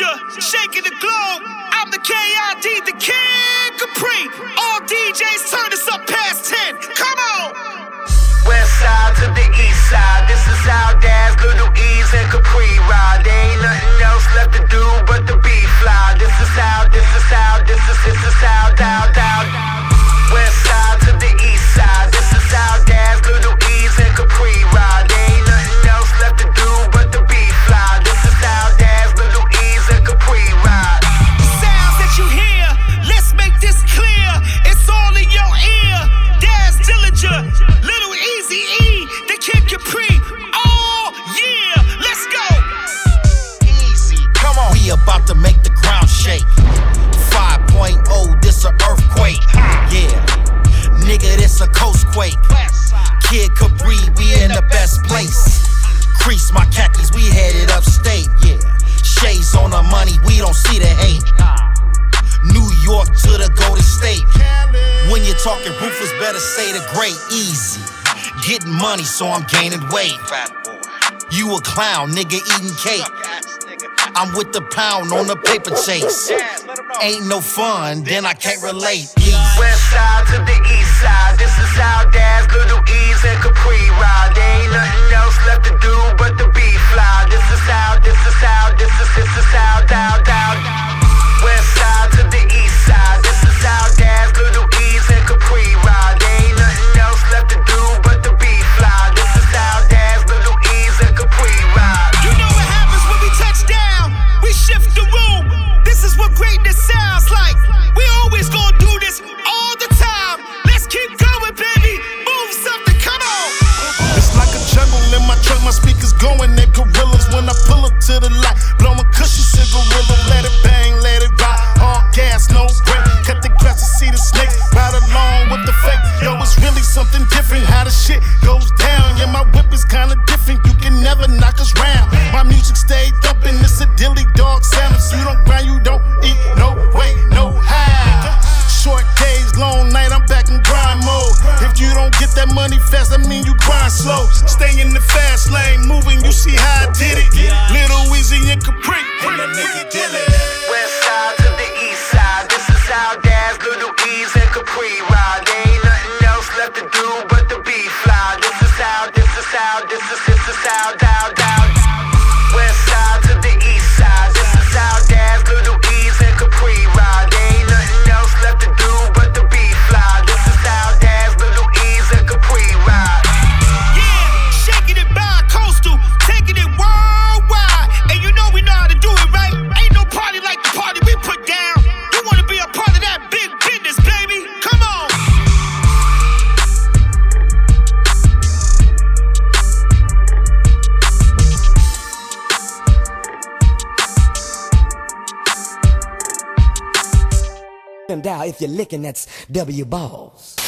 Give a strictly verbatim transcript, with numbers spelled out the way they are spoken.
Dillinger, shaking the globe. I'm the K I D, the King Capri. All D Js turn this up past ten. Come on. West side to the east side. This is how Daz, Little Ease, and Capri ride. There ain't nothing else left to do but to be fly. This is how, this is how, this is, this is how, down, down. West side to the east side. This is how Daz, Little Ease, and Capri ride. There ain't nothing else left to do but to be fly. This is how Daz, Little Ease, and Capri ride. The sounds that you hear, let's make this clear. It's all in your ear. Daz Dillinger, Little Easy E, the King Capri. Oh yeah, let's go. Easy, come on. We about to make the ground shake. five point oh, this a earthquake. Yeah, nigga, this a coastquake. Kid Capri, we in the best place. Crease my khakis, we headed upstate. Yeah, shades on the money, we don't see the hate. New York to the Golden State. When you're talking Rufus, better say the great. Easy, getting money, so I'm gaining weight. You a clown, nigga, eating cake. I'm with the pound on the paper chase. Ain't no fun, then I can't relate. West side to the east side. This is how Daz, Little Ease, and Capri ride. There ain't nothing else left to do but to be fly. This is how, this is how, this is, this is how, down, down. West side to the east side. This is how Daz, Little Ease, and Capri ride. There ain't nothing else left to do but to be fly. This is how Daz, Little Ease, and Capri ride. You know what happens when we touch down? We shift the room. This is what greatness sounds like. We always gonna do this all the time. Let's keep going, baby. Move something, come on. It's like a jungle in my truck, my speakers going, they gorillas. When I pull up to the light, blow my cushion cigarilla. Let it bang, let it ride. All gas, no break. Cut the grass to see the snakes. Ride along with the fake. Yo, it's really something different how the shit goes down. Yeah, my whip is kinda different, you can never knock us round. My music stay thumping, it's a dilly dog sound. If you don't grind, you don't eat, no way, no how. Short days, long night, I'm back in grind mode. If you don't get that money fast, that mean you grind slow. Stay in the fast lane, moving, you see how I did it. Little Weezy and Capri, and that nigga did it. West side to the east side. This is how Daz, Little Ease, and Capri ride. There ain't nothing else left to do but to be fly. This is how, this is how, this is, this is how, down, down. West side to the east side. This is how Daz, Little Ease, and Capri ride. There ain't nothing else left to do but to be fly. This is how Daz, Little Ease, and Capri ride. Yeah, shaking it bi-coastal, taking it worldwide. And you know we know how to do it, right? Ain't no party like the party we put down. You wanna be a part of that big business, baby? Come on. Down if you're licking, that's W balls.